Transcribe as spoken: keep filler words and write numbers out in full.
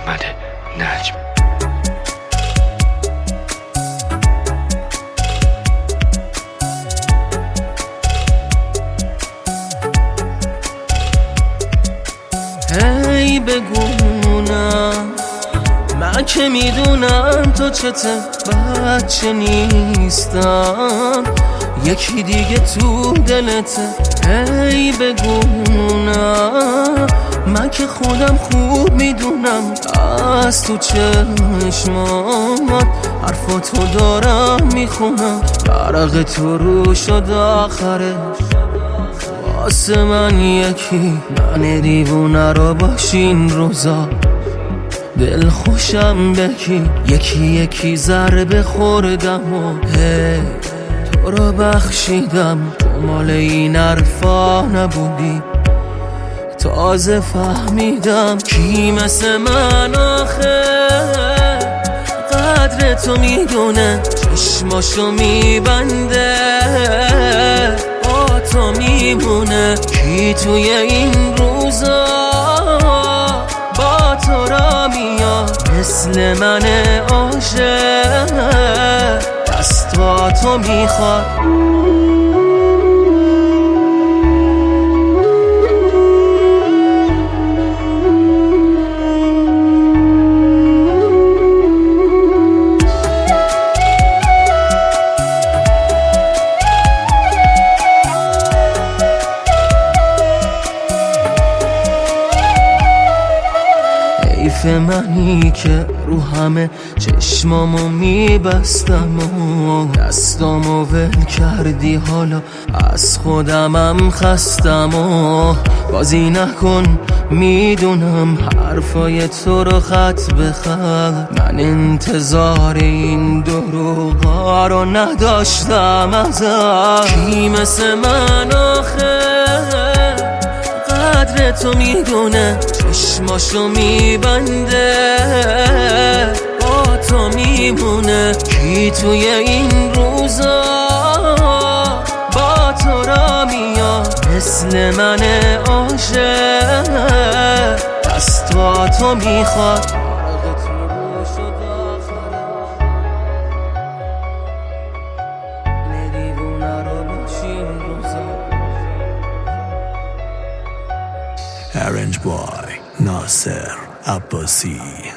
محمد نجم. هی بگونم من که میدونم تو چته بچه نیستم، یکی دیگه تو دلته. هی بگونم من که خودم خوب میدونم از تو چشمات حرفاتو دارم میخونم، برق تو رو شد آخرش واسه من یکی. من دیوونه رو باشین روزا دل خوشم بکی، یکی یکی ضربه خوردم و هی تو رو بخشیدم. تو مال این حرفا نبودی تازه فهمیدم کی مثل من آخه قدر تو میدونه، چشماشو میبنده با تو میمونه. کی توی این روزا با تو را میاد مثل من عاشق دست با تو میخواد. حیف منی که رو همه چشمامو میبستم و دستامو ول کردی، حالا از خودمم خستم و بازی نکن. میدونم حرفای تو رو خط به خط، من انتظار این دروغا رو نداشتم ازت. کی مثل من آخه قدر تو میدونه، چشماشو میبنده با تو میمونه. کی توی این روزا با تو را میاد مثل من عاشق دست با تو میخواد. Arrange by Nasser Abbasi.